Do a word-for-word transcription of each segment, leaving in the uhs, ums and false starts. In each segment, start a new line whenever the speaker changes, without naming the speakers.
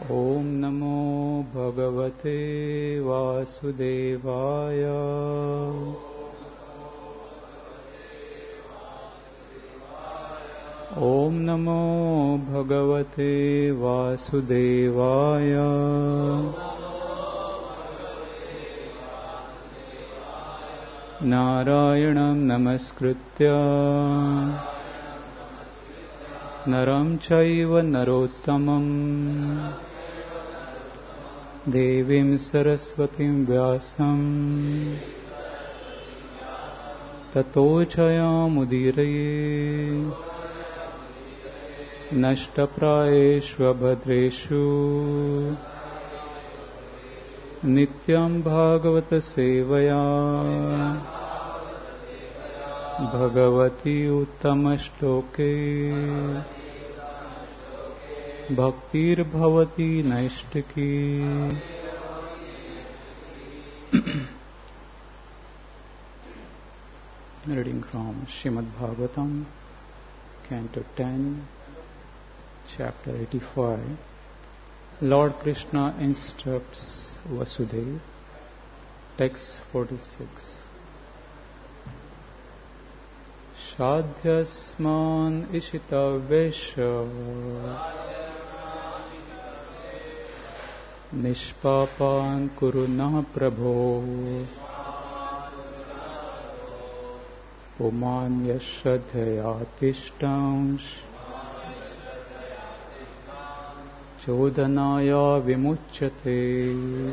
ओम नमो भगवते वासुदेवाय। ओम नमो भगवते वासुदेवाय। नारायणं नमस्कृत्य नरं चैव नरोत्तमं देवीं सरस्वतीं व्यासं ततो जयामुदीरये। नष्टप्रायेष्वभद्रेषु नित्यं भागवत सेवया Bhagwati उत्तमश्लोके भक्तिर्भवती नैष्टिकी। Reading from Srimad Bhagavatam, Canto ten, Chapter eighty-five. Lord Krishna instructs Vasudeva. Text forty-six. Shadhyasman ishitavesha Nishpapan kuruna prabho Puman yashadhayatishtansh Chodanaya vimuchyate.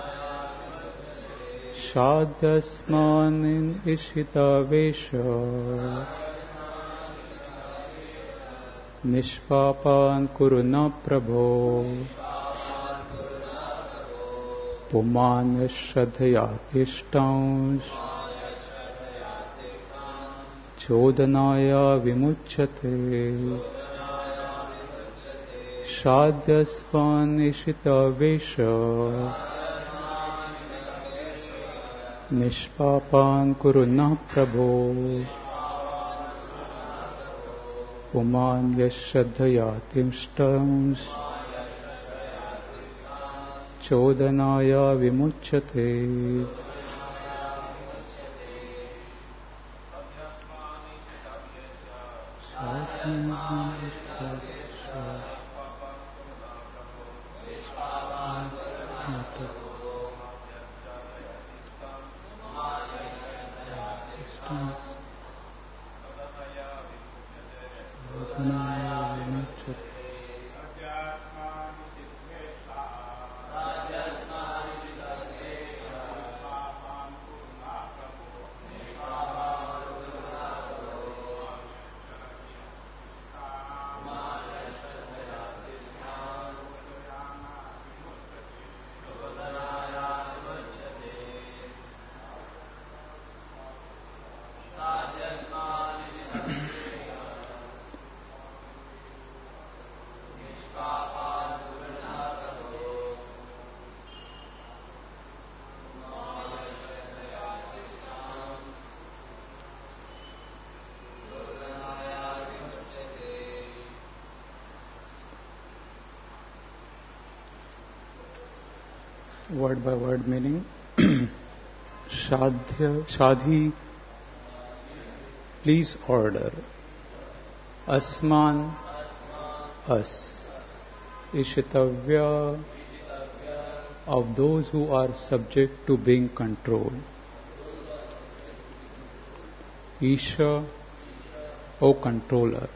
Shadhyasman ishitavesha Nishpapan kuruna prabho Puman yashadhayatishtansh Chodanaya vimuchyate. Shadhyasman ishitavesha Nishpapan kuruna prabho Puman yashadhayatishtansh Chodanaya vimuchyate. Word by word meaning. Shadhya, Shadhi, please order. Asman, us. Ishitavya, of those who are subject to being controlled. Isha, O controller.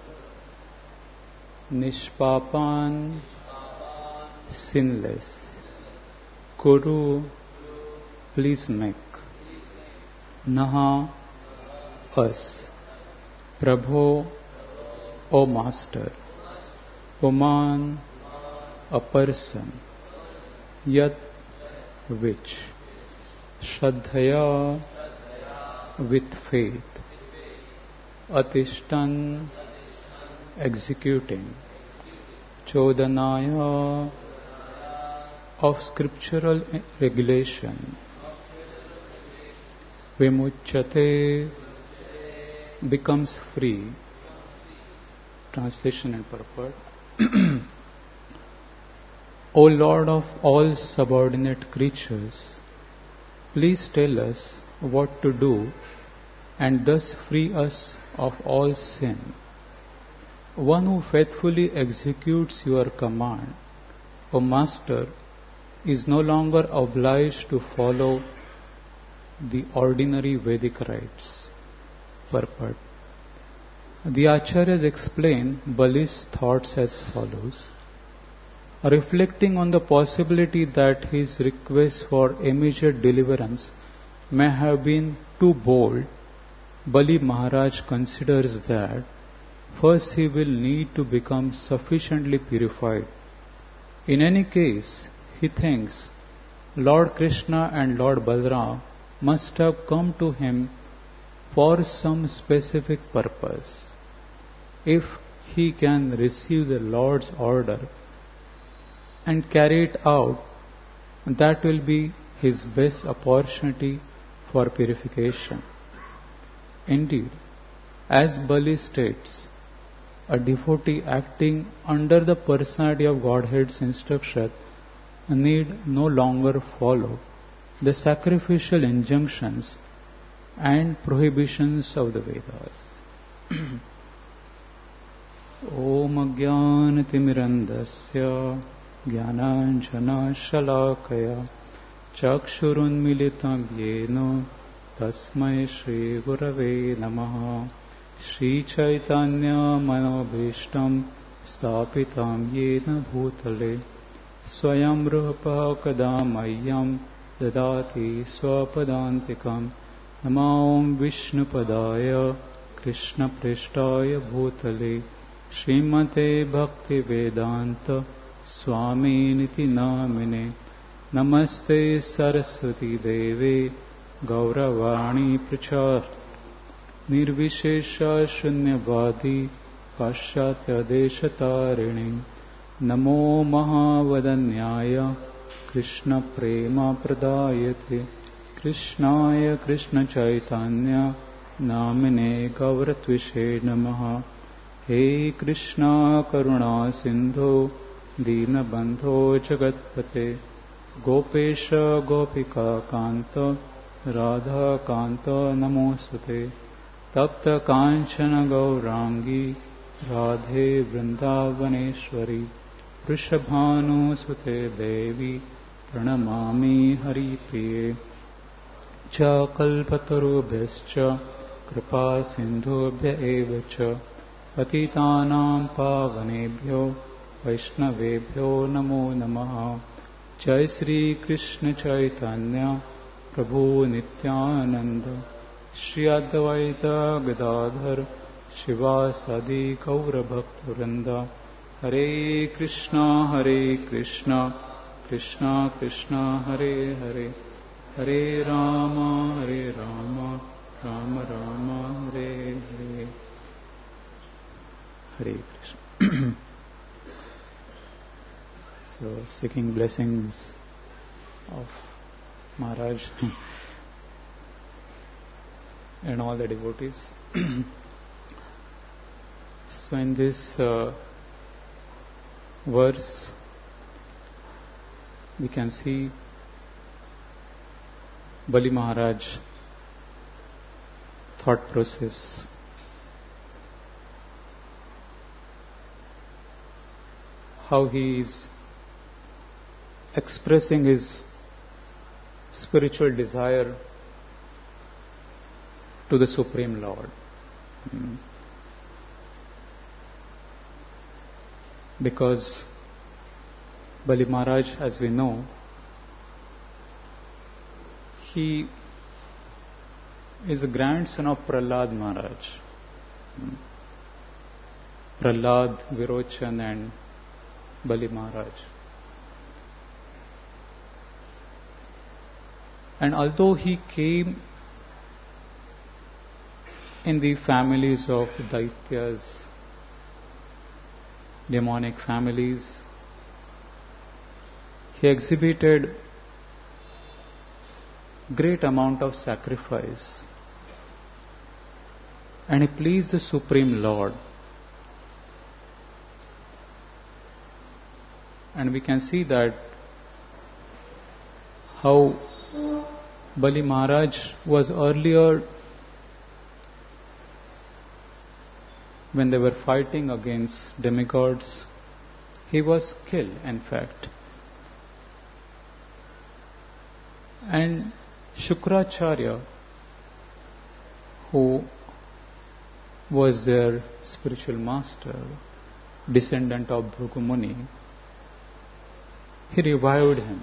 Nishpapan, sinless. Kuru, please make. Naha, us. Prabho, O master. Puman, a person. Yat, which. Shraddhaya, with faith. Atishtan, executing. Chodanaya, of scriptural regulation. Vimuchyate, becomes free. Translation and purport. O Lord of all subordinate creatures, please tell us what to do and thus free us of all sin. One who faithfully executes your command, O Master, is no longer obliged to follow the ordinary Vedic rites. Purport. The Acharyas explain Bali's thoughts as follows. Reflecting on the possibility that his request for immediate deliverance may have been too bold, Bali Maharaj considers that first he will need to become sufficiently purified. In any case, he thinks Lord Krishna and Lord Balram must have come to him for some specific purpose. If he can receive the Lord's order and carry it out, that will be his best opportunity for purification. Indeed, as Bali states, a devotee acting under the personality of Godhead's instruction need no longer follow the sacrificial injunctions and prohibitions of the Vedas. Om Jnanatimirandasya Jnananjana Shalakaya Chakshurunmilitam Yena Tasmai Shri Gurave Namaha Shri Chaitanya Manobhishtam Stapitam Yena Bhutale Swayam Rupa Kadamayyam Dadati Swapadantikam Namaom Vishnupadaya Krishna Prishtaya Bhutale Srimate Bhakti Vedanta Swami Niti Namine Namaste Saraswati Deve Gauravani Prachar Nirvishesha Shunyavadi Paschatya Deshatarini Namo Mahavadanyaya Krishna Prema Pradayate Krishnaya Krishna Chaitanya Namine Gauratvishe Namaha He Krishna Karuna Sindhu Dina Bandho Jagatpate Gopesha Gopika Kanta Radha Kanta Namosate Tapta Kanchana Gaurangi Radhe Vrindavaneshwari Vrishabhanu Sute Devi Pranamami Hari Priye Cha Kalpatarubhyascha Kripa Sindhubhya Evacha Patitanam Pavanebhyo Vaishnavebhyo Namo Namaha Jai Sri Krishna Chaitanya Prabhu Nityananda Shri Advaita Gadadhar Shivasadi Gaura Bhakta Hare Krishna Hare Krishna Krishna Krishna Hare Hare Hare Rama Hare Rama Rama Rama Hare Hare Hare Krishna. So, seeking blessings of Maharaj and all the devotees. So, in this uh, verse, we can see Bali Maharaj thought process. How he is expressing his spiritual desire to the Supreme Lord. Hmm. Because Bali Maharaj, as we know, he is a grandson of Prahlad Maharaj. Hmm. Prahlad, Virochan and Bali Maharaj. And although he came in the families of Daityas, demonic families, he exhibited great amount of sacrifice and he pleased the Supreme Lord. And we can see that how Bali Maharaj was earlier, when they were fighting against demigods, he was killed, in fact. And Shukracharya, who was their spiritual master, descendant of Bhrigu Muni, he revived him.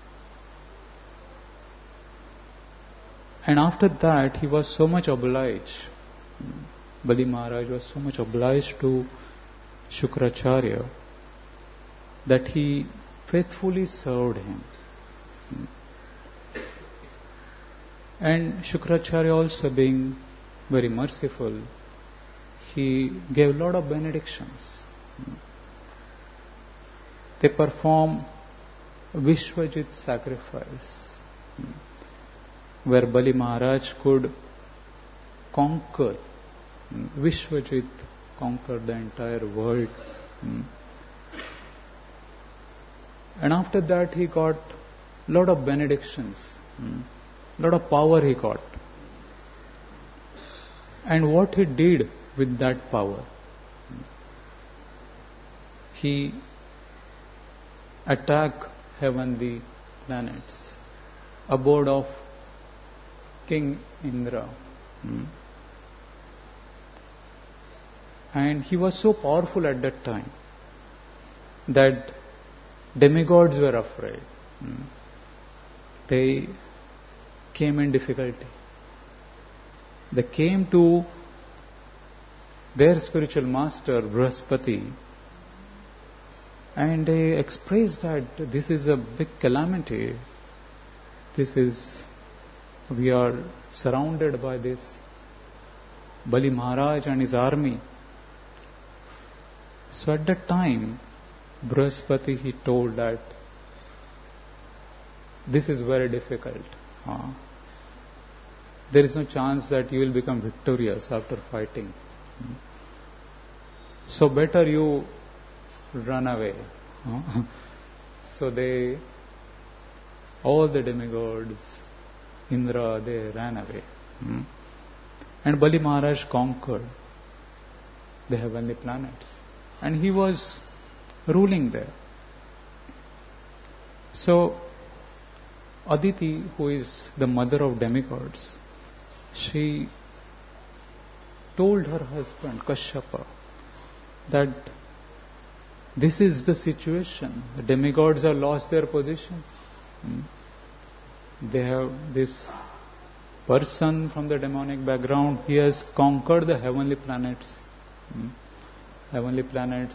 And after that, he was so much obliged. Bali Maharaj was so much obliged to Shukracharya that he faithfully served him. And Shukracharya also, being very merciful, he gave a lot of benedictions. They performed Vishwajit sacrifice, where Bali Maharaj could conquer, Vishwajit conquered the entire world. And after that he got a lot of benedictions, a lot of power he got. And what he did with that power? He attacked heavenly planets, abode of King Indra. And he was so powerful at that time that demigods were afraid. They came in difficulty. They came to their spiritual master Brihaspati and they expressed that this is a big calamity. This is, we are surrounded by this Bali Maharaj and his army. So at that time, Brihaspati, he told that this is very difficult. Uh, there is no chance that you will become victorious after fighting. So better you run away. Uh, so they, all the demigods, Indra, they ran away. Mm. And Bali Maharaj conquered the heavenly planets. And he was ruling there. So Aditi, who is the mother of demigods, she told her husband Kashyapa that this is the situation. The demigods have lost their positions. Hmm. They have this person from the demonic background, he has conquered the heavenly planets. Hmm. Heavenly planets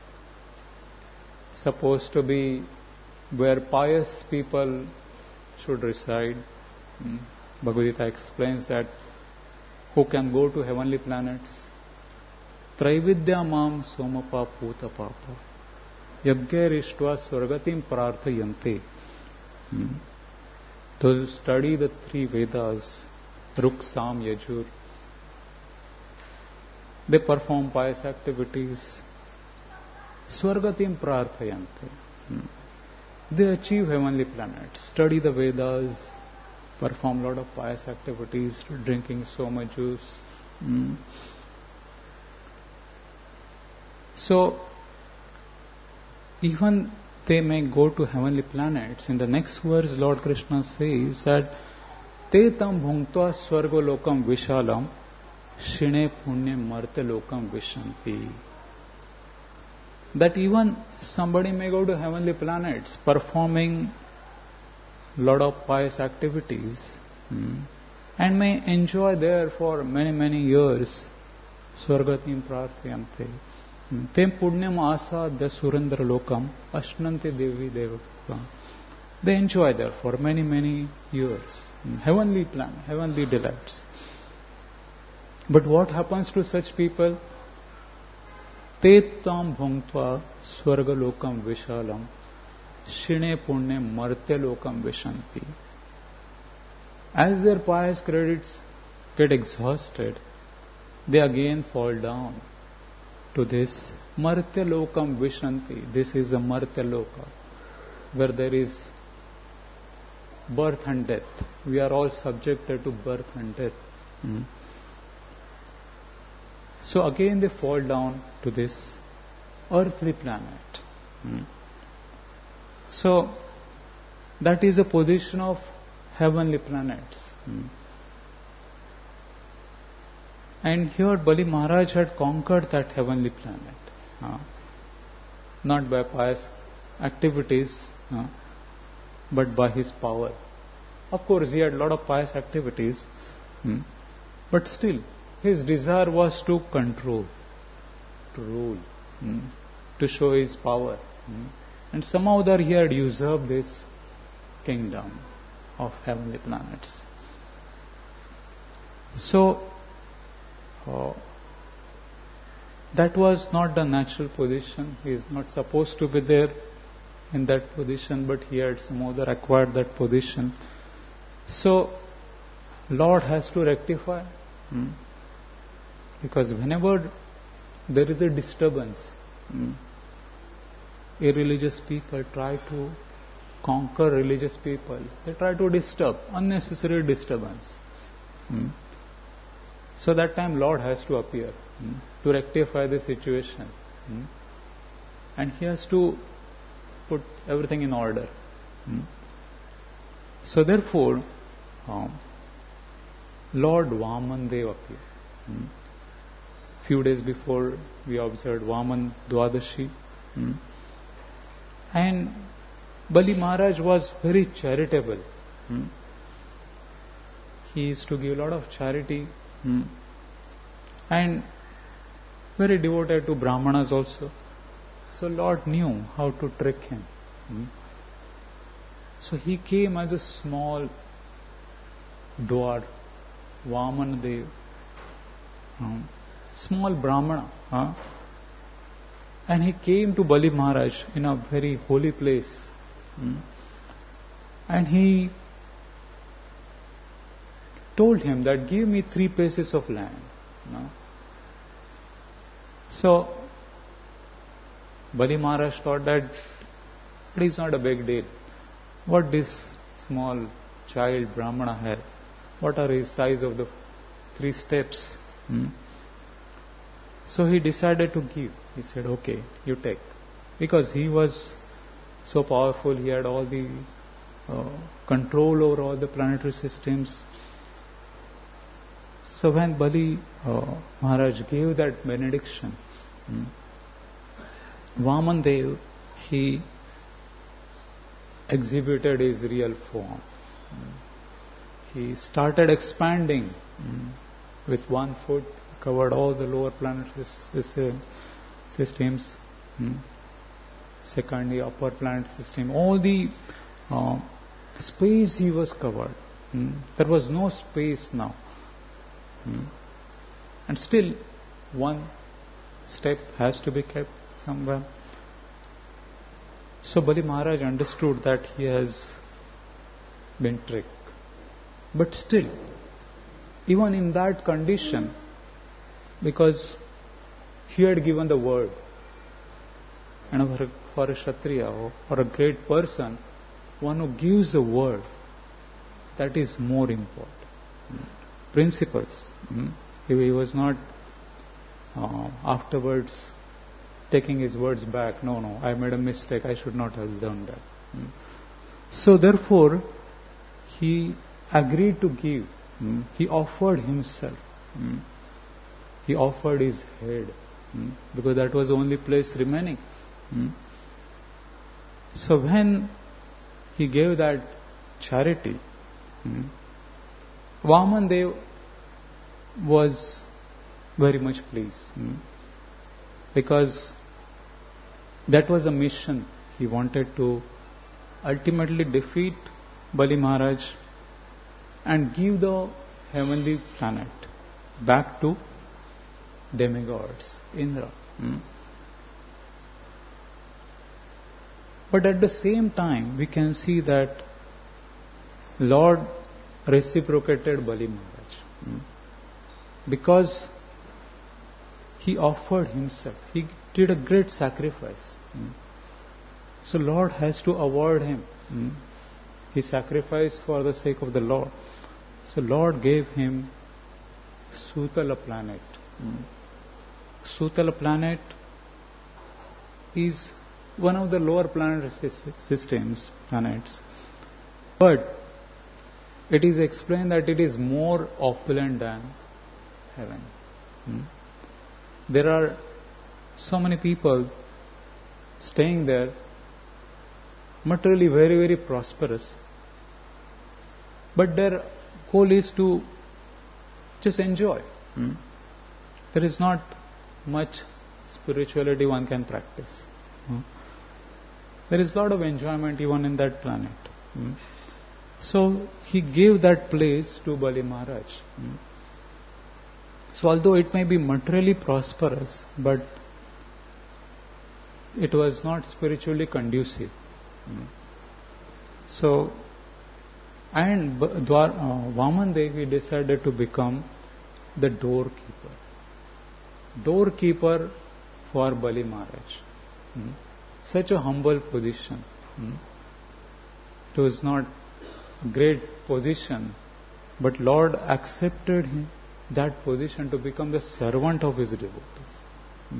supposed to be where pious people should reside. Hmm. Bhagavad Gita explains that who can go to heavenly planets? Traividya mam somapa puta papa yagyarishtva swargatim prarthayante. Hmm. Those who study the three Vedas, Ruk, Sam, Yajur, they perform pious activities. Swargatim prarthayante. Hmm. They achieve heavenly planets, study the Vedas, perform a lot of pious activities, drinking so much juice. Mm. So, even they may go to heavenly planets. In the next verse, Lord Krishna says that Te tam bhunktva swargo lokam vishalam shine punyam marte lokam vishanti. That even somebody may go to heavenly planets performing lot of pious activities hmm, and may enjoy there for many many years. Swargatim prarthayante. Tem punyam asadya surendra lokam ashnanti devi devakam. They enjoy there for many many years. Heavenly plan, heavenly delights. But what happens to such people? Te tam bhunktva swarga lokam vishalam shine punyam marte lokam vishanti. As their pious credits get exhausted, they again fall down to this Martya Lokam Vishanti. This is a Martya Loka, where there is birth and death. We are all subjected to birth and death. Hmm. So again they fall down to this earthly planet. Hmm. So that is a position of heavenly planets. Hmm. And here Bali Maharaj had conquered that heavenly planet. Uh, not by pious activities, uh, but by his power. Of course, he had a lot of pious activities, hmm, but still, his desire was to control, to rule, hmm, to show his power. Hmm. And somehow there he had usurped this kingdom of heavenly planets. So, uh, that was not the natural position. He is not supposed to be there in that position, but he had some other acquired that position. So, Lord has to rectify. Hmm. Because whenever there is a disturbance, hmm, irreligious people try to conquer religious people. They try to disturb, unnecessary disturbance. Hmm. So that time Lord has to appear, hmm, to rectify the situation. Hmm. And he has to put everything in order. Hmm. So therefore, um, Lord Vaman Dev appeared. Hmm. Few days before we observed Vaman Dwadashi. Hmm. And Bali Maharaj was very charitable. Hmm. He used to give a lot of charity. Hmm. And very devoted to Brahmanas also. So Lord knew how to trick him. Hmm. So he came as a small dwarf, Vaman Dev, hmm, small Brahmana. Huh? And he came to Bali Maharaj in a very holy place. Hmm. And he told him that give me three pieces of land. No? So Bali Maharaj thought that it is not a big deal. What this small child Brahmana has, what are his size of the three steps? Hmm? So he decided to give. He said, okay, you take. Because he was so powerful, he had all the uh, control over all the planetary systems. So when Bali uh, Maharaj gave that benediction, hmm, Vaman Dev, he exhibited his real form. Hmm. He started expanding. Hmm. With one foot, covered all the lower planetary systems. Hmm. Second, the upper planet system. All the, uh, the space he was covered. Hmm. There was no space now. Hmm. And still, one step has to be kept somewhere. So Bali Maharaj understood that he has been tricked. But still, even in that condition, because he had given the word, and for a, for a Kshatriya or for a great person, one who gives the word, that is more important. Principles. He was not uh, afterwards taking his words back. No, no, I made a mistake. I should not have done that. So therefore, he agreed to give. He offered himself. He offered his head, because that was the only place remaining. So when he gave that charity, Vaman Dev was very much pleased, because that was a mission. He wanted to ultimately defeat Bali Maharaj and give the heavenly planet back to demigods, Indra. Hmm. But at the same time, we can see that Lord reciprocated Bali Maharaj. Hmm. Because he offered himself. He did a great sacrifice. Mm. So Lord has to award him. Mm. He sacrificed for the sake of the Lord. So Lord gave him Sutala planet. Mm. Sutala planet is one of the lower planet systems, planets. But it is explained that it is more opulent than heaven. Hmm? There are so many people staying there, materially very, very prosperous. But their goal is to just enjoy. Hmm? There is not much spirituality one can practice. Hmm? There is a lot of enjoyment even in that planet. Hmm? So he gave that place to Bali Maharaj. Hmm? So although it may be materially prosperous, but it was not spiritually conducive. Hmm? So, and Dwar, uh, Vaman Devi decided to become the doorkeeper. Doorkeeper for Bali Maharaj. Hmm? Such a humble position. Hmm? It was not a great position, but Lord accepted him that position to become the servant of his devotees. Hmm?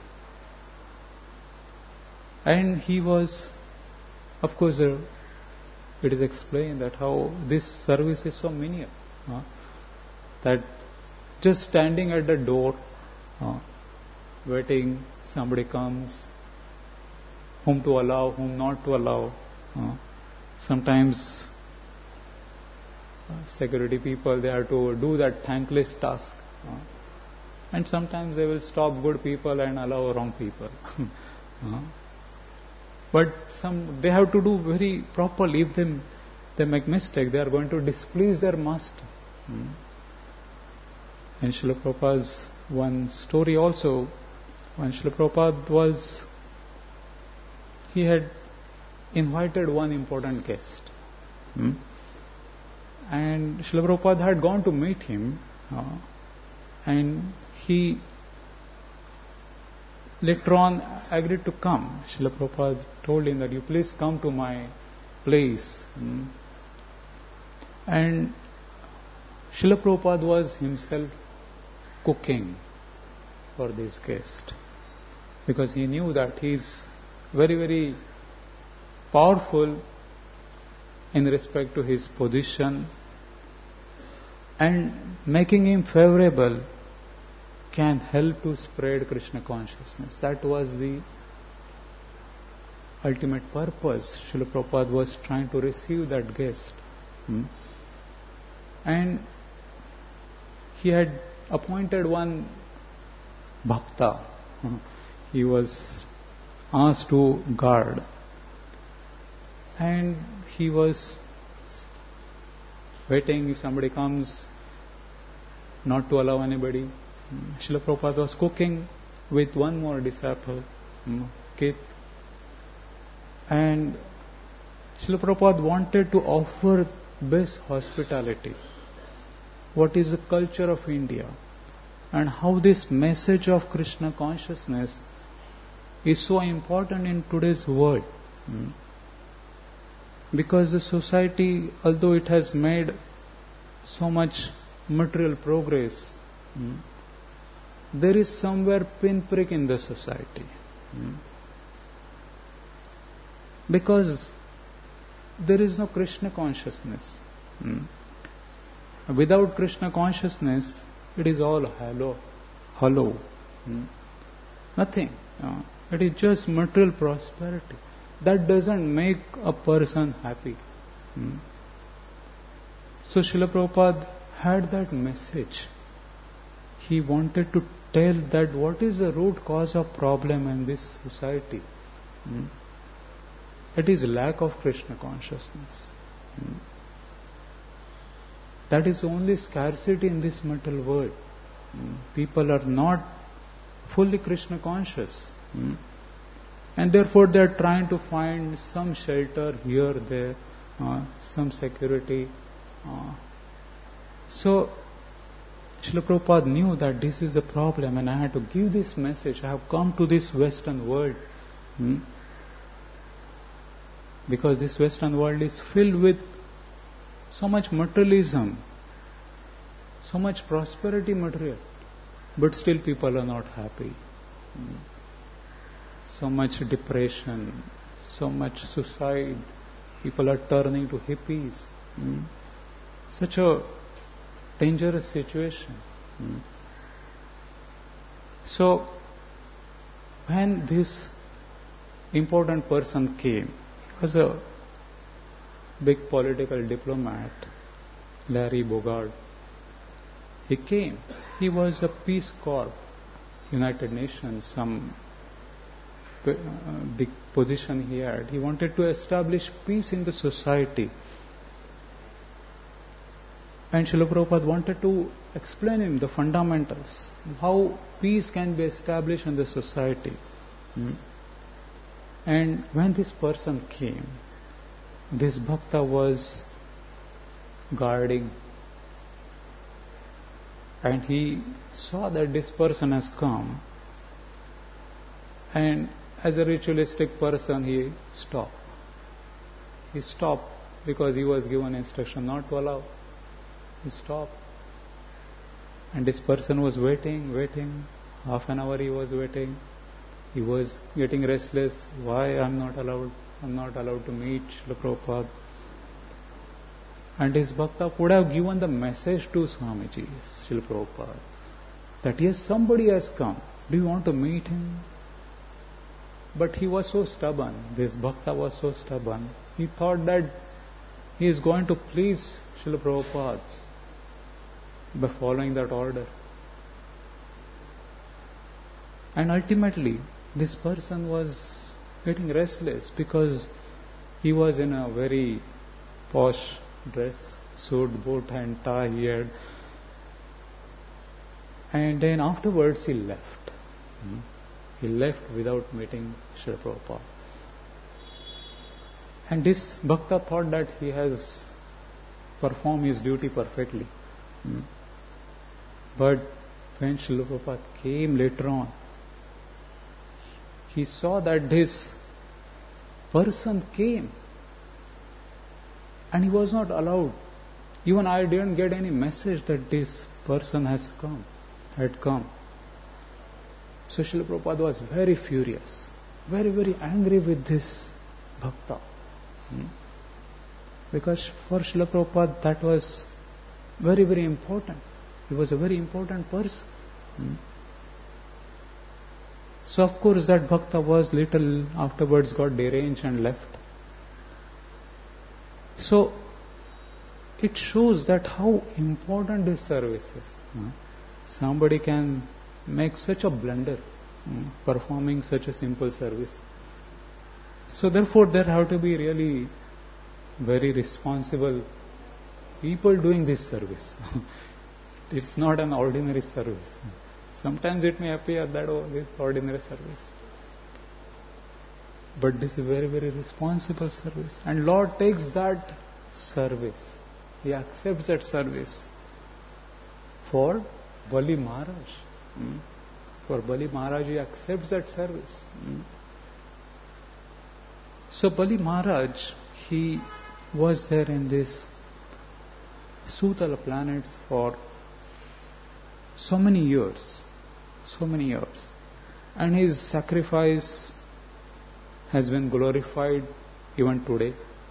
And he was, of course, uh, it is explained that how this service is so menial, uh, that just standing at the door, uh, waiting, somebody comes, whom to allow, whom not to allow. Uh, sometimes uh, security people, they have to do that thankless task. Uh, and sometimes they will stop good people and allow wrong people. uh, but some they have to do very properly. If they, they make mistake, they are going to displease their master. Hmm. And Srila Prabhupada's one story also, when Srila Prabhupada was, he had invited one important guest. Hmm. And Srila Prabhupada had gone to meet him, uh, and he later on agreed to come. Srila Prabhupada told him that you please come to my place. Hmm. And Srila Prabhupada was himself cooking for this guest, because he knew that he is very, very powerful in respect to his position, and making him favorable can help to spread Krishna consciousness. That was the ultimate purpose. Srila Prabhupada was trying to receive that guest. Hmm? And he had appointed one bhakta. He was asked to guard. And he was waiting if somebody comes, not to allow anybody. Srila Prabhupada was cooking with one more disciple, Kit. And Srila Prabhupada wanted to offer best hospitality. What is the culture of India? And how this message of Krishna consciousness is so important in today's world. Hmm. Because the society, although it has made so much material progress, hmm, there is somewhere pinprick in the society. Hmm. Because there is no Krishna consciousness. Hmm. Without Krishna consciousness, it is all hollow. hollow. Hmm. Nothing. Uh, it is just material prosperity. That doesn't make a person happy. Hmm. So Srila Prabhupada had that message. He wanted to tell that what is the root cause of problem in this society. Hmm. It is lack of Krishna consciousness. Hmm. That is only scarcity in this material world. Hmm. People are not fully Krishna conscious. Hmm. And therefore they are trying to find some shelter here, there, uh, some security. Uh, so Srila Prabhupada knew that this is the problem and I had to give this message. I have come to this Western world. Hmm? Because this Western world is filled with so much materialism, so much prosperity material, but still people are not happy. Hmm? So much depression, so much suicide, people are turning to hippies. Hmm? Such a dangerous situation. Hmm? So, when this important person came, he was a big political diplomat, Larry Bogard. He came. He was a Peace Corps, United Nations, some uh, big position he had. He wanted to establish peace in the society. And Srila Prabhupada wanted to explain him the fundamentals, how peace can be established in the society. Hmm? And when this person came, this bhakta was guarding, and he saw that this person has come, and as a ritualistic person he stopped. He stopped because he was given instruction not to allow. He stopped. And this person was waiting, waiting. Half an hour he was waiting. He was getting restless. Why I'm not allowed? I'm not allowed to meet Srila Prabhupada. And his bhakta could have given the message to Swamiji, Srila Prabhupada, that yes, somebody has come. Do you want to meet him? But he was so stubborn. This bhakta was so stubborn. He thought that he is going to please Srila Prabhupada by following that order. And ultimately, this person was getting restless because he was in a very posh dress, suit, boot and tie he had. And then afterwards he left. Hmm? He left without meeting Srila Prabhupada. And this bhakta thought that he has performed his duty perfectly. Hmm? But when Srila Prabhupada came later on, he saw that this person came and he was not allowed. Even I didn't get any message that this person has come, had come. So Srila Prabhupada was very furious, very, very angry with this bhakta. Hmm? Because for Srila Prabhupada that was very, very important. He was a very important person. Hmm? So of course that bhakta was little afterwards got deranged and left. So it shows that how important this service is. Hmm? Somebody can make such a blunder hmm, performing such a simple service. So therefore there have to be really very responsible people doing this service. It's not an ordinary service. Sometimes it may appear that, oh, this is ordinary service. But this is very, very responsible service. And Lord takes that service. He accepts that service for Bali Maharaj. Hmm? For Bali Maharaj, he accepts that service. Hmm? So Bali Maharaj, he was there in this Sutala planets for so many years. So many years. And his sacrifice has been glorified even today.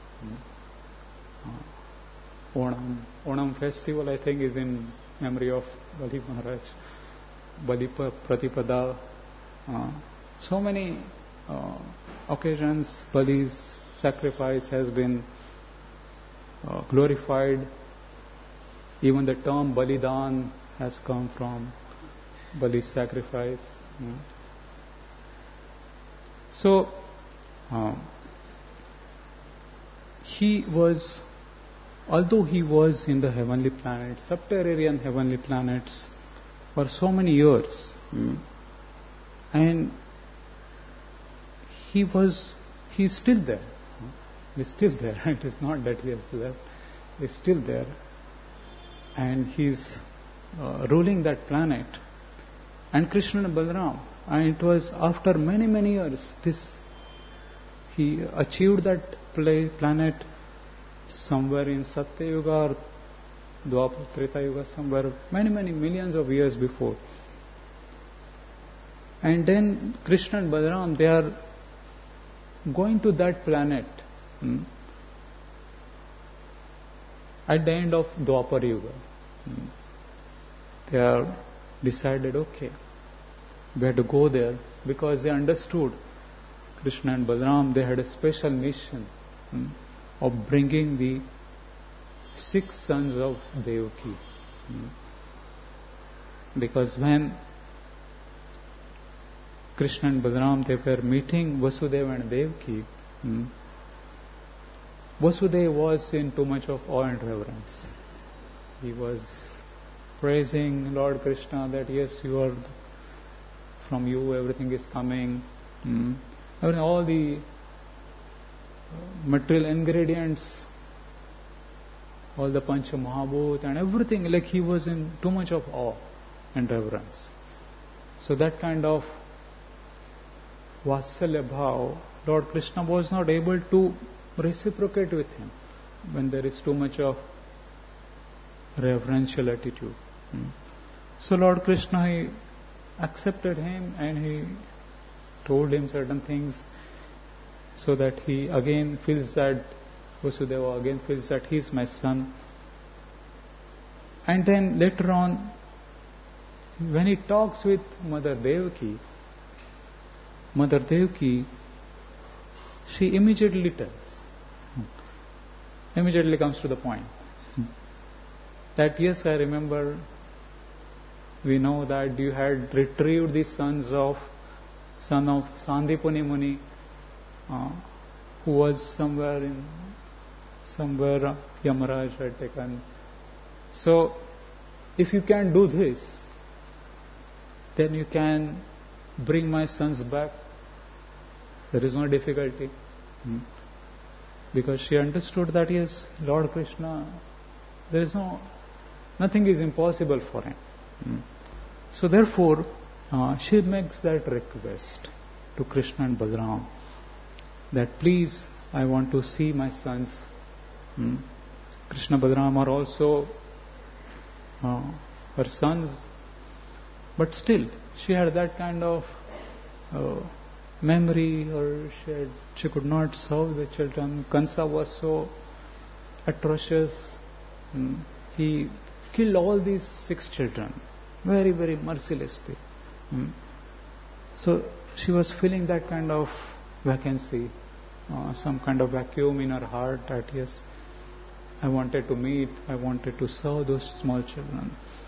Uh, Onam, Onam festival, I think, is in memory of Bali Maharaj, Bali Pratipada. Uh, so many uh, occasions Bali's sacrifice has been uh, glorified. Even the term Balidan has come from Bali's sacrifice. Hmm. So, uh, he was, although he was in the heavenly planets, subterranean heavenly planets, for so many years, hmm, and he was, he is still there. He is still there. It is not that he has left. He is still there. And he is uh, ruling that planet. And Krishna and Balaram, and it was after many, many years, this he achieved that play, planet somewhere in Satya Yuga or Dwapar Treta Yuga, somewhere many, many millions of years before. And then Krishna and Balaram, they are going to that planet hmm, at the end of Dwapar Yuga. Hmm. They are decided, okay, we had to go there because they understood Krishna and Balaram, they had a special mission hmm, of bringing the six sons of Devaki. Hmm. Because when Krishna and Balaram, they were meeting Vasudeva and Devaki, hmm, Vasudeva was in too much of awe and reverence. He was praising Lord Krishna that yes, you are, from you everything is coming. Hmm. All the material ingredients, all the Pancha Mahabhut and everything, like he was in too much of awe and reverence. So that kind of Vatsalya Bhav, Lord Krishna was not able to reciprocate with him when there is too much of reverential attitude. Hmm. So Lord Krishna, he accepted him and he told him certain things so that he again feels that Vasudeva again feels that he is my son. And then later on, when he talks with Mother Devaki, Mother Devaki, she immediately tells, immediately comes to the point, that yes, I remember, we know that you had retrieved the sons of son of Sandipani Muni, uh, who was somewhere in somewhere uh, Yamaraj had taken. So, if you can do this, then you can bring my sons back. There is no difficulty. Hmm. Because she understood that yes, Lord Krishna, there is no, nothing is impossible for him. Hmm. So therefore, uh, she makes that request to Krishna and Balaram that please, I want to see my sons. Hmm. Krishna and Balaram are also uh, her sons, but still she had that kind of uh, memory, or she, had, she could not serve the children. Kansa was so atrocious. Hmm. He killed all these six children very, very mercilessly. Hmm. So she was feeling that kind of vacancy, uh, some kind of vacuum in her heart that yes, I wanted to meet, I wanted to serve those small children.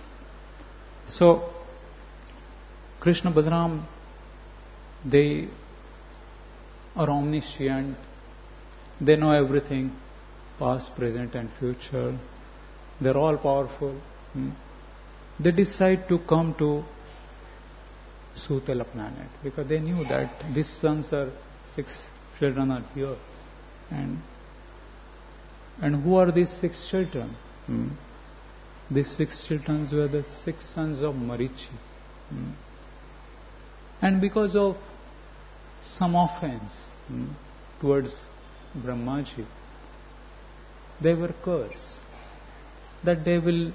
So Krishna Balaram, they are omniscient, they know everything, past, present and future, they're all powerful. Hmm. They decide to come to Sutala planet because they knew that these sons are, six children are here. And and who are these six children? Hmm. These six children were the six sons of Marichi. Hmm. And because of some offense hmm, towards Brahmaji, they were cursed that they will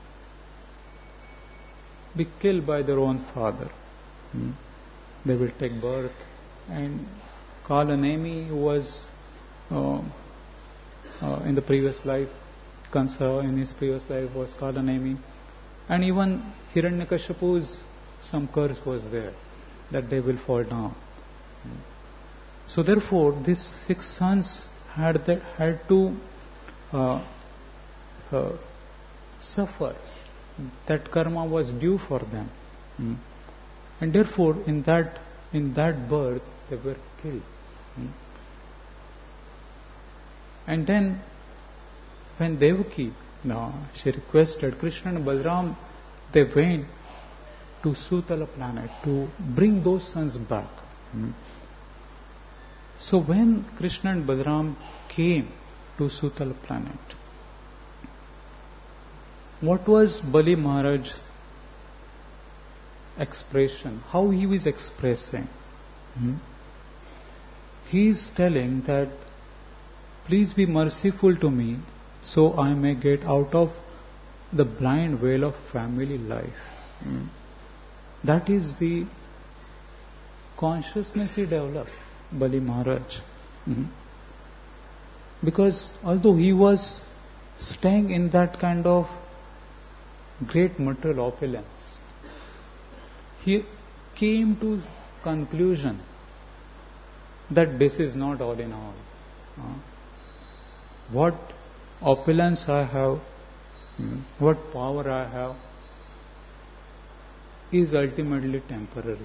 be killed by their own father. Hmm. They will take birth. And Kalanemi, who was uh, uh, in the previous life, Kansa in his previous life was Kalanemi. And even Hiranyakashipu's some curse was there, that they will fall down. Hmm. So therefore, these six sons had, that, had to uh, uh, suffer. That karma was due for them. Hmm. And therefore, in that in that birth, they were killed. Hmm. And then, when Devaki, no, she requested Krishna and Balaram, they went to Sutala planet to bring those sons back. Hmm. So when Krishna and Balaram came to Sutala planet, what was Bali Maharaj's expression? How he was expressing? Hmm? He is telling that, please be merciful to me so I may get out of the blind veil of family life. Hmm? That is the consciousness he developed, Bali Maharaj. Hmm? Because although he was staying in that kind of great material opulence, he came to conclusion that this is not all in all. Uh, what opulence I have, mm, what power I have, is ultimately temporary.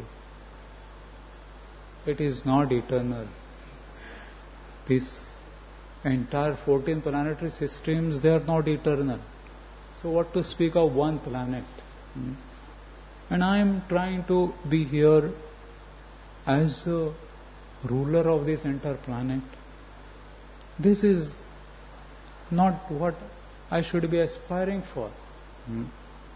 It is not eternal. This entire fourteen planetary systems, they are not eternal. So what to speak of one planet? Mm. And I am trying to be here as a ruler of this entire planet. This is not what I should be aspiring for. Mm.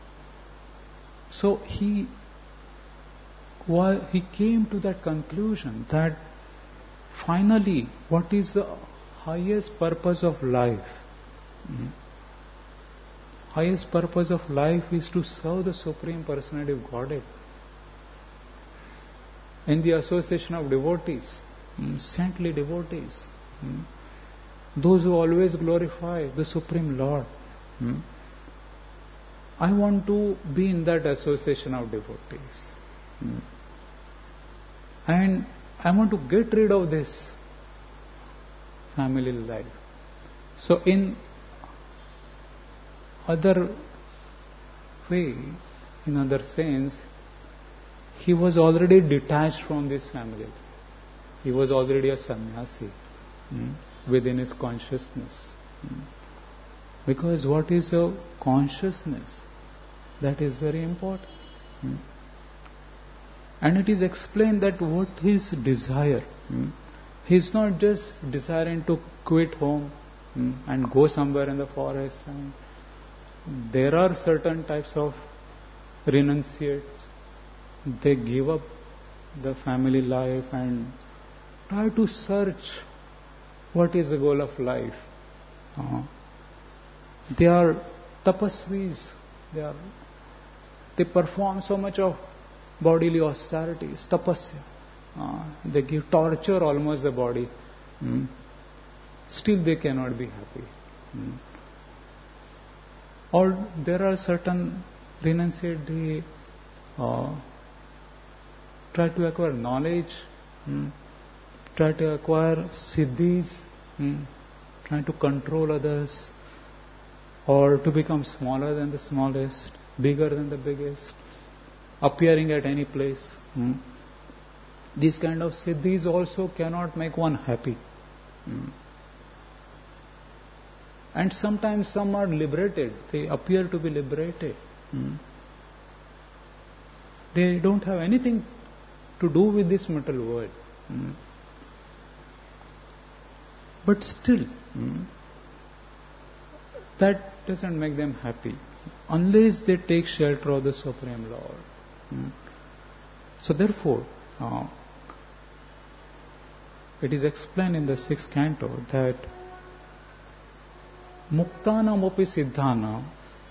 So he, while he came to that conclusion that finally, what is the highest purpose of life? Mm. Highest purpose of life is to serve the Supreme Personality of Godhead. In the association of devotees, mm, saintly devotees, mm, those who always glorify the Supreme Lord. Mm, I want to be in that association of devotees. Mm, and I want to get rid of this family life. So in other way, in other sense, he was already detached from this family. He was already a sannyasi mm, within his consciousness. Mm. Because what is a consciousness? That is very important. Mm. And it is explained that what his desire. Mm. He is not just desiring to quit home mm, and go somewhere in the forest. And there are certain types of renunciates. They give up the family life and try to search what is the goal of life. Uh, they are tapasvis. They are. They perform so much of bodily austerities, tapasya. Uh, they give torture almost the body. Mm. Still they cannot be happy. Mm. Or there are certain renunciates, they uh, try to acquire knowledge, mm, try to acquire siddhis, mm, try to control others, or to become smaller than the smallest, bigger than the biggest, appearing at any place. Mm. These kind of siddhis also cannot make one happy. Mm. And sometimes some are liberated. They appear to be liberated. Mm. They don't have anything to do with this material world. Mm. But still, mm, that doesn't make them happy unless they take shelter of the Supreme Lord. Mm. So therefore, uh, it is explained in the sixth canto that Muktanam api siddhana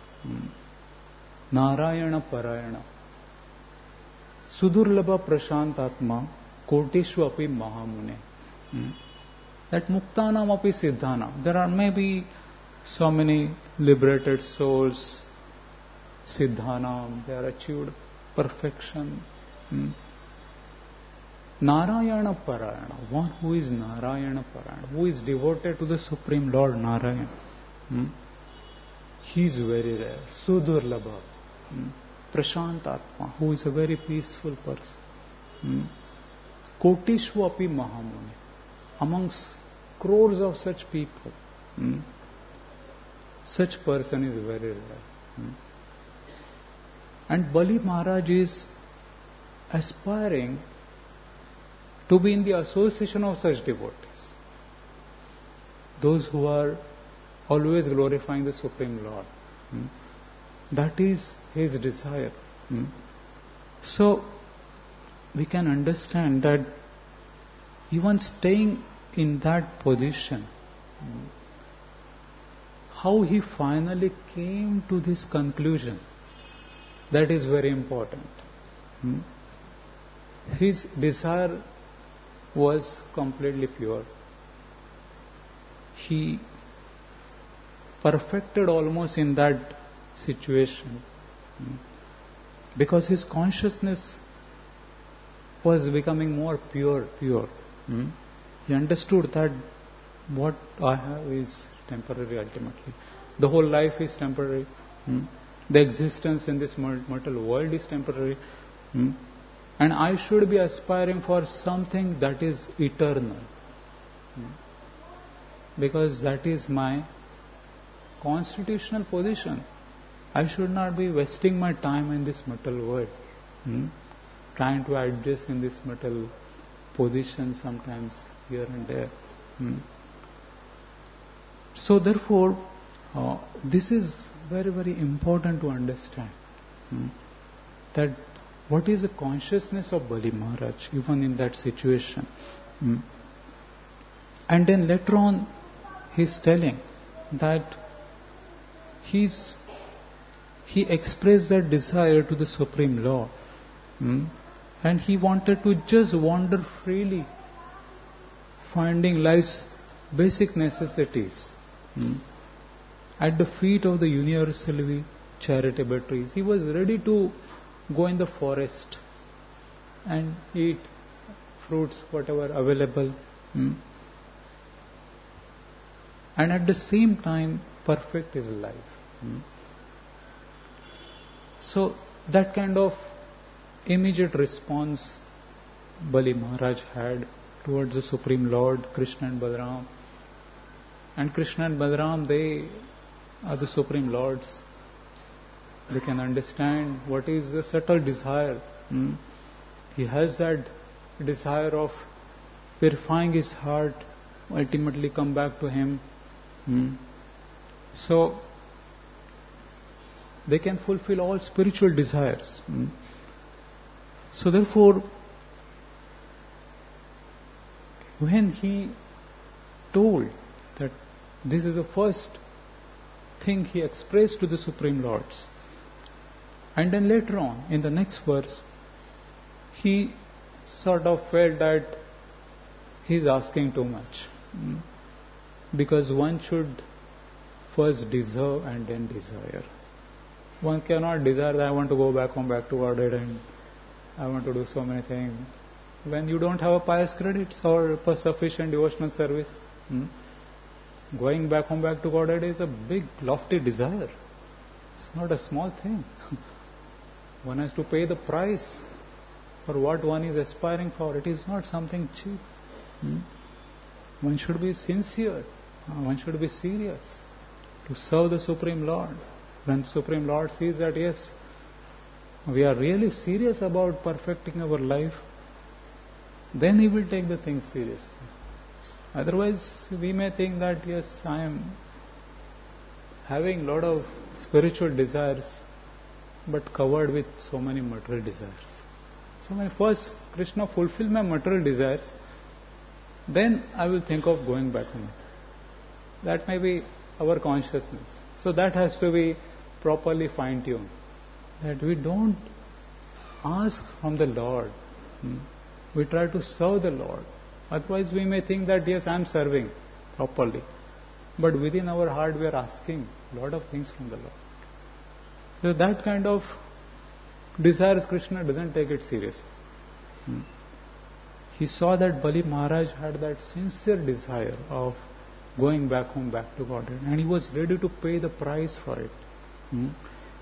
Narayana Parayana Sudurlabha Prashantatma Kotishva api Mahamune. Hmm. That Muktanam api siddhana. There are maybe so many liberated souls, siddhanam, they are achieved perfection. Hmm. Narayana Parayana, one who is Narayana Parayana, who is devoted to the Supreme Lord Narayana. Hmm? He is very rare. Sudurlabha. Hmm? Prashantatma, who is a very peaceful person. Hmm? Kotishva api Mahamuni. Amongst crores of such people, hmm? such person is very rare. Hmm? And Bali Maharaj is aspiring to be in the association of such devotees. Those who are always glorifying the Supreme Lord. Hmm? That is his desire. Hmm? So, we can understand that even staying in that position, hmm, how he finally came to this conclusion, that is very important. Hmm? His desire was completely pure. He perfected almost in that situation, hmm, because his consciousness was becoming more pure, pure. Hmm? He understood that what I have is temporary ultimately. The whole life is temporary. Hmm? The existence in this mortal world is temporary. Hmm? And I should be aspiring for something that is eternal. Hmm? Because that is my constitutional position. I should not be wasting my time in this mortal world. Hmm? Trying to adjust in this mortal position sometimes here and there. Hmm? So therefore, uh, this is very, very important to understand. Hmm? That what is the consciousness of Bali Maharaj even in that situation. Hmm? And then later on, he is telling that he's, he expressed that desire to the Supreme Lord. Hmm? And he wanted to just wander freely, finding life's basic necessities hmm? at the feet of the universally charitable trees. He was ready to go in the forest and eat fruits, whatever available, hmm? and at the same time perfect his life. Hmm? So that kind of immediate response Bali Maharaj had towards the Supreme Lord, Krishna and Balaram. And Krishna and Balaram, they are the Supreme Lords. They can understand what is the subtle desire. Hmm? He has that desire of purifying his heart, ultimately come back to him. Hmm? So, they can fulfill all spiritual desires. Hmm? So therefore, when he told that this is the first thing he expressed to the Supreme Lords, and then later on, in the next verse, he sort of felt that he is asking too much. Hmm? Because one should first deserve and then desire. One cannot desire that I want to go back home, back to Godhead, and I want to do so many things, when you don't have a pious credits or sufficient devotional service. Hmm? Going back home, back to Godhead is a big, lofty desire. It's not a small thing. One has to pay the price for what one is aspiring for. It is not something cheap. Hmm? One should be sincere. One should be serious to serve the Supreme Lord. When the Supreme Lord sees that, yes, we are really serious about perfecting our life, then he will take the things seriously. Otherwise, we may think that, yes, I am having a lot of spiritual desires, but covered with so many material desires. So my first, Krishna, fulfill my material desires, then I will think of going back home. That may be our consciousness. So that has to be properly fine-tuned. That we don't ask from the Lord. Hmm? We try to serve the Lord. Otherwise we may think that, yes, I am serving properly. But within our heart we are asking a lot of things from the Lord. So that kind of desires, Krishna doesn't take it seriously. Hmm? He saw that Bali Maharaj had that sincere desire of going back home, back to Godhead, and he was ready to pay the price for it. Hmm?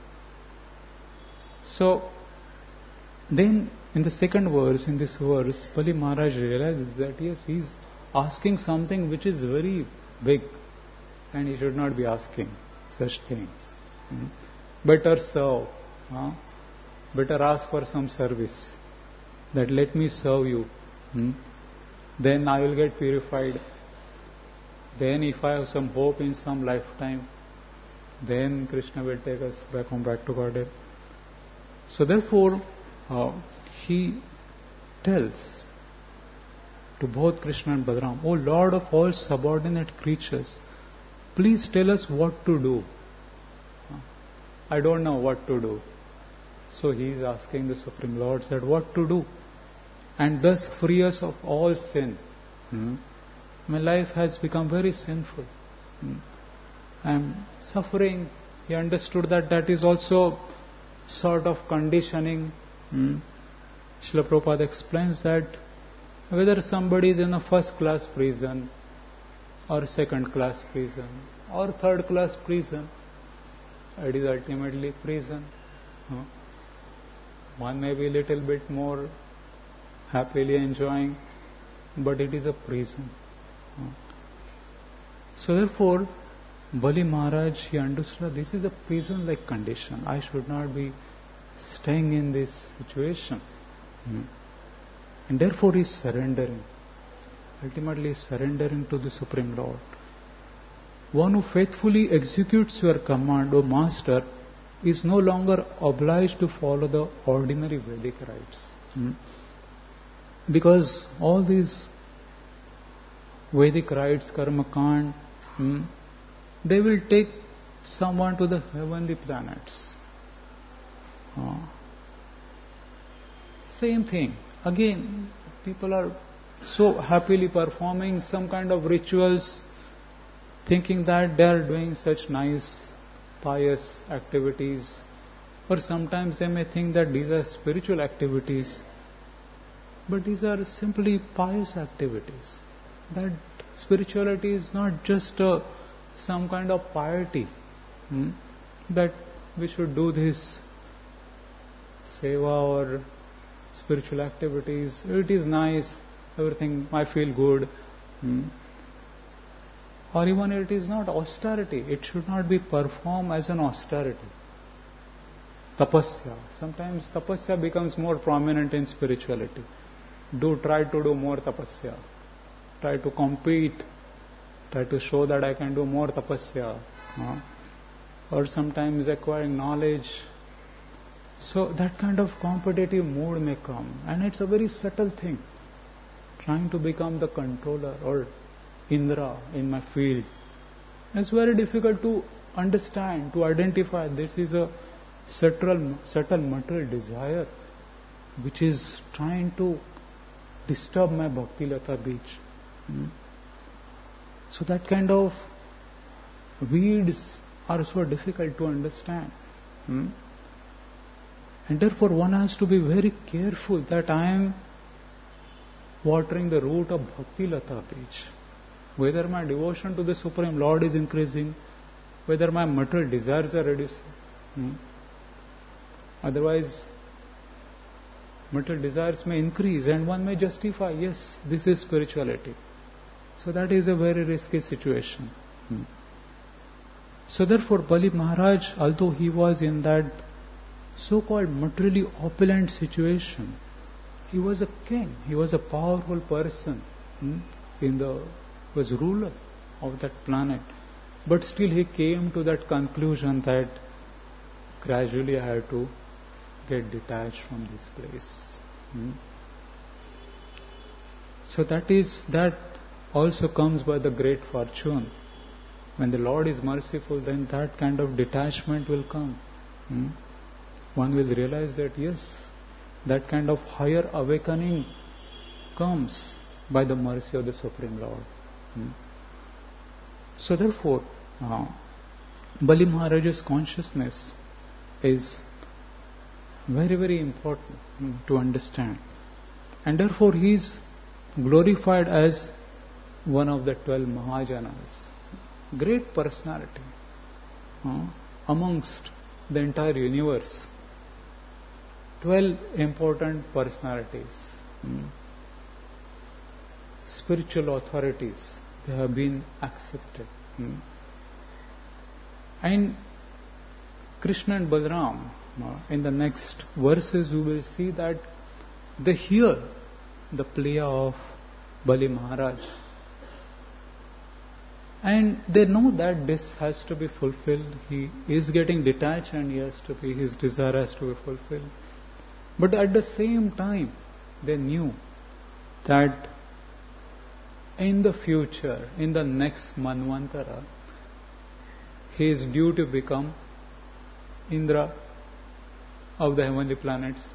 So, then in the second verse, in this verse, Bali Maharaj realizes that, yes, he is asking something which is very big, and he should not be asking such things. Hmm? Better serve. Huh? Better ask for some service. That let me serve you. Hmm? Then I will get purified. Then if I have some hope in some lifetime, then Krishna will take us back home, back to Godhead. So therefore, uh, he tells to both Krishna and Balaram, O Lord of all subordinate creatures, please tell us what to do. I don't know what to do. So he is asking the Supreme Lord, said, what to do? And thus free us of all sin. Hmm. My life has become very sinful. Hmm. I am suffering. He understood that that is also sort of conditioning. Hmm. Srila Prabhupada explains that whether somebody is in a first class prison or second class prison or third class prison, it is ultimately prison. Hmm. One may be a little bit more happily enjoying, but it is a prison. Hmm. So therefore, Bali Maharaj, he understood this is a prison-like condition. I should not be staying in this situation. Hmm. And therefore he is surrendering. Ultimately surrendering to the Supreme Lord. One who faithfully executes your command, O Master, is no longer obliged to follow the ordinary Vedic rites. Hmm. Because all these Vedic rites, Karma Kand, hmm, they will take someone to the heavenly planets. Uh, same thing. Again, people are so happily performing some kind of rituals, thinking that they are doing such nice, pious activities. Or sometimes they may think that these are spiritual activities. But these are simply pious activities. That spirituality is not just a, some kind of piety. Hmm? That we should do this seva or spiritual activities. It is nice, everything, I feel good. Hmm? Or even it is not austerity. It should not be performed as an austerity. Tapasya. Sometimes tapasya becomes more prominent in spirituality. Do try to do more tapasya. Try to compete. Try to show that I can do more tapasya. Huh? Or sometimes acquiring knowledge. So that kind of competitive mood may come. And it's a very subtle thing. Trying to become the controller or Indra in my field. It's very difficult to understand, to identify. This is a subtle, subtle material desire which is trying to disturb my Bhakti Lata beach. Hmm? So that kind of weeds are so difficult to understand. Hmm? And therefore one has to be very careful that I am watering the root of Bhakti Lata beach. Whether my devotion to the Supreme Lord is increasing, whether my material desires are reducing. Hmm? Otherwise, material desires may increase and one may justify, yes, this is spirituality. So that is a very risky situation. Hmm. So therefore, Bali Maharaj, although he was in that so-called materially opulent situation, he was a king, he was a powerful person, hmm? in the was ruler of that planet. But still he came to that conclusion that gradually I have to get detached from this place. Hmm? So that is, that also comes by the great fortune. When the Lord is merciful, then that kind of detachment will come. Hmm? One will realize that yes, that kind of higher awakening comes by the mercy of the Supreme Lord. Hmm? So therefore, uh, Bali Maharaj's consciousness is very, very important hmm, to understand. And therefore he is glorified as one of the twelve Mahajanas. Great personality uh, amongst the entire universe. Twelve important personalities. Hmm. Spiritual authorities, they have been accepted. Hmm. And Krishna and Balaram, uh, in the next verses we will see that they hear the plea of Bali Maharaj. And they know that this has to be fulfilled. He is getting detached and he has to be, his desire has to be fulfilled. But at the same time, they knew that in the future, in the next Manvantara, he is due to become Indra of the heavenly planets.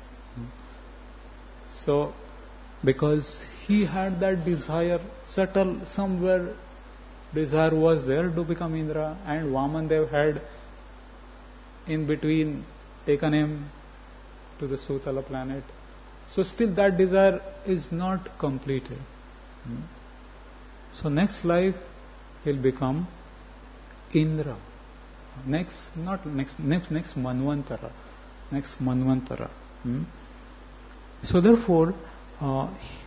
So, because he had that desire, subtle, somewhere desire was there to become Indra, and Vamandev had in between taken him to the Sutala planet. So still that desire is not completed. So next life he'll become Indra. Next, not next, next, next Manvantara. Next Manvantara. Hmm? So therefore, uh,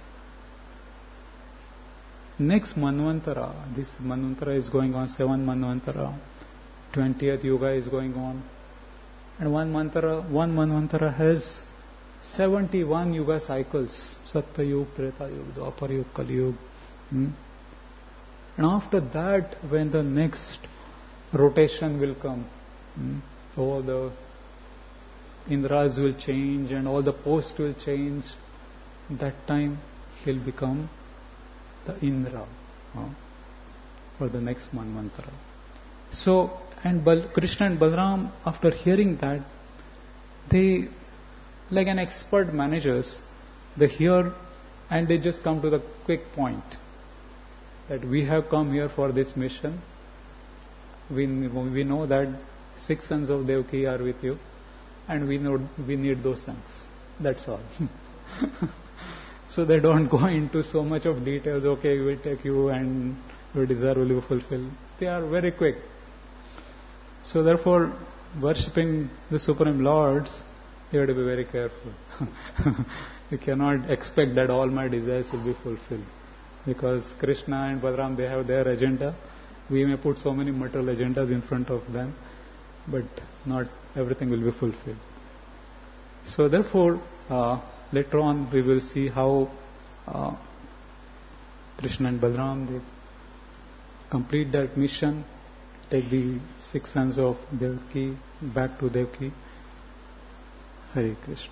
next Manvantara, this Manvantara is going on, seven Manvantara, twentieth Yuga is going on, and one Manvantara, one Manvantara has seventy-one Yuga cycles, Satya Yuga, Treta Yuga, Dwapar Yuga, Kali Yuga. Hmm? And after that, when the next rotation will come, hmm, all the Indras will change and all the posts will change. That time he'll become the Indra uh, for the next Manvantara. So, and Bal- Krishna and Balaram, after hearing that, they, like an expert managers, they hear and they just come to the quick point that we have come here for this mission. We, we know that six sons of Devaki are with you, and we know we need those sons. That's all. So they don't go into so much of details. Okay, we will take you and your desire will be fulfilled. They are very quick. So therefore, worshipping the Supreme Lords, you have to be very careful. You cannot expect that all my desires will be fulfilled, because Krishna and Balaram, they have their agenda. We may put so many material agendas in front of them, but not everything will be fulfilled. So therefore, uh, later on we will see how uh, Krishna and Balaram, they complete that mission, take the six sons of Devaki back to Devaki. Hare Krishna.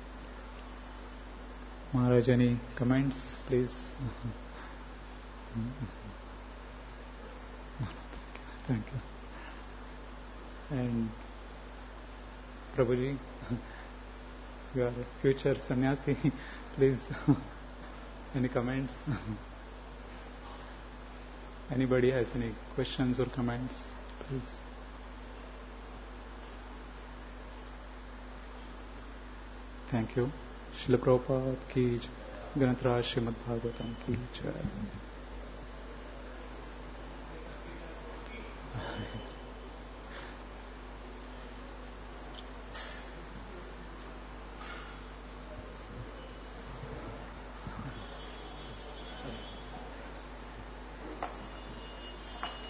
Maharaj, any comments, please? Thank you. And Prabhuji, you are a future sannyasi. Please, any comments? Anybody has any questions or comments? Please. Thank you. Srila Prabhupada ki jai. Granth Raj Srimad Bhagavatam ki jai.